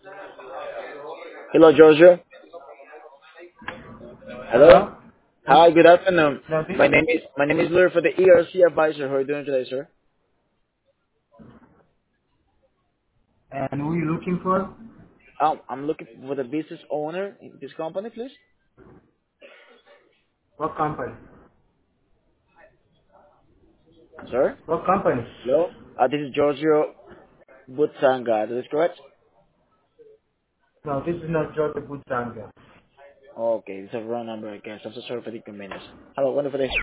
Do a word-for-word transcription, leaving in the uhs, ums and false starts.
Hello, Giorgio. Hello. Hello? Who's, Hi, good afternoon. no, this, My name is my name is Lur for the E R C advisor. How are you doing today, sir? and who are you looking for? Um, I'm looking for the business owner in this company, please. What company? Sir? What company? Hello. Uh, this is Giorgio Butsanga. Is this correct? No, this is not George Butsanga. Okay, it's a wrong number, I guess. I'm so sorry for the inconvenience. Have a wonderful day.